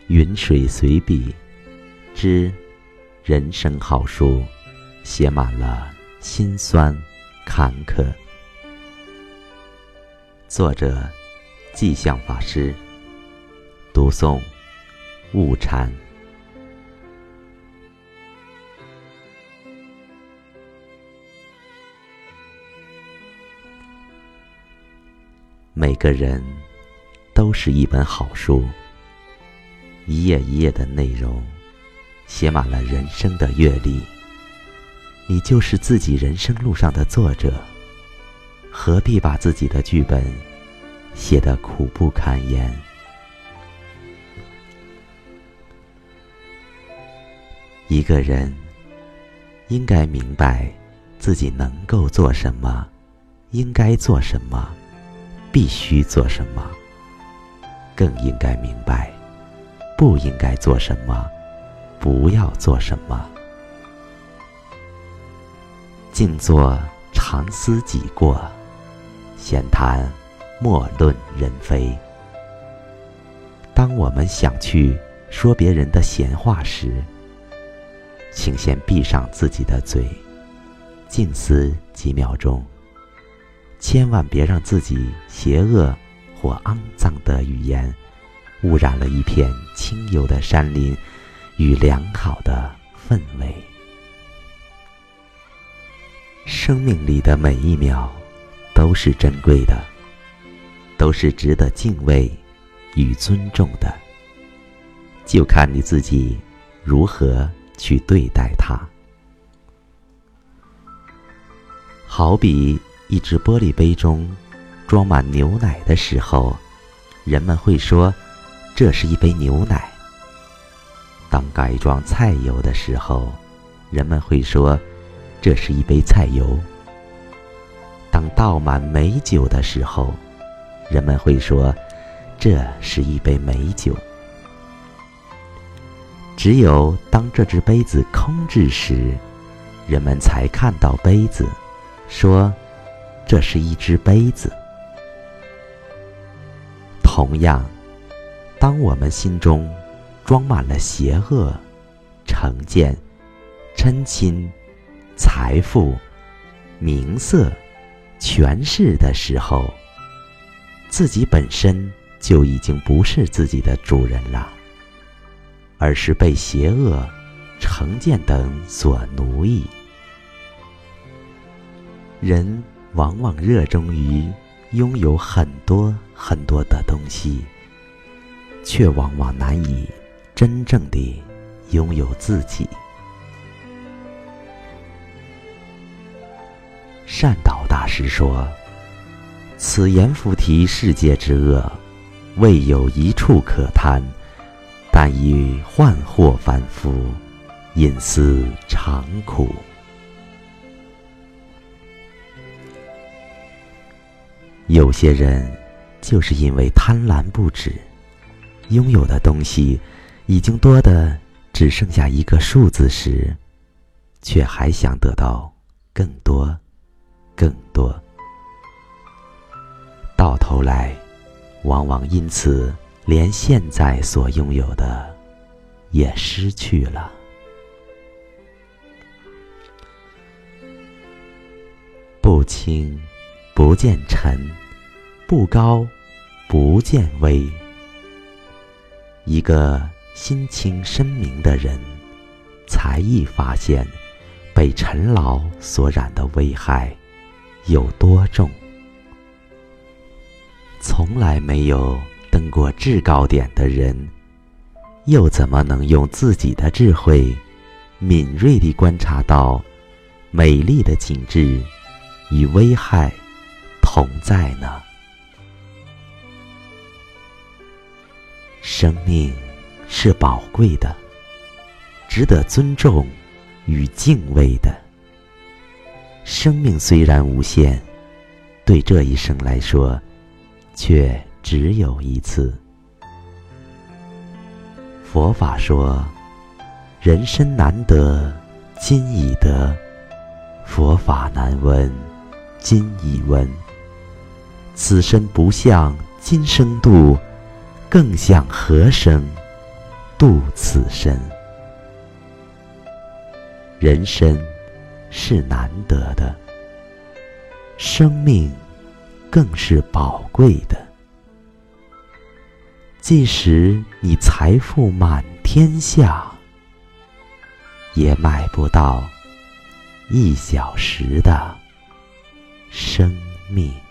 云水随笔之人生好书，写满了辛酸坎坷。作者寂相法师，读诵悟禅。每个人都是一本好书，一页一页的内容写满了人生的阅历。你就是自己人生路上的作者，何必把自己的剧本写得苦不堪言？一个人应该明白自己能够做什么，应该做什么，必须做什么，更应该明白不应该做什么，不要做什么。静坐常思己过，闲谈莫论人非。当我们想去说别人的闲话时，请先闭上自己的嘴，静思几秒钟，千万别让自己邪恶或肮脏的语言污染了一片清幽的山林与良好的氛围。生命里的每一秒都是珍贵的，都是值得敬畏与尊重的，就看你自己如何去对待它。好比一只玻璃杯中装满牛奶的时候，人们会说这是一杯牛奶；当改装菜油的时候，人们会说这是一杯菜油；当倒满美酒的时候，人们会说这是一杯美酒。只有当这只杯子空置时，人们才看到杯子，说这是一只杯子。同样，当我们心中装满了邪恶、成见、嗔亲、财富、名色、权势的时候，自己本身就已经不是自己的主人了，而是被邪恶、成见等所奴役。人往往热衷于拥有很多很多的东西，却往往难以真正地拥有自己。善导大师说，此言复提世界之恶，未有一处可贪，但以幻惑凡夫，隐思常苦。有些人就是因为贪婪不止，拥有的东西已经多得只剩下一个数字时，却还想得到更多更多，到头来往往因此连现在所拥有的也失去了。不轻不见沉，不高不见微。一个心清身明的人，才易发现被尘劳所染的危害有多重。从来没有登过制高点的人，又怎么能用自己的智慧敏锐地观察到美丽的景致与危害同在呢？生命是宝贵的，值得尊重与敬畏的。生命虽然无限，对这一生来说却只有一次。佛法说，人身难得今已得，佛法难闻今已闻。此身不向今生度，更向何生度此身。人生是难得的，生命更是宝贵的。即使你财富满天下，也买不到1小时的生命。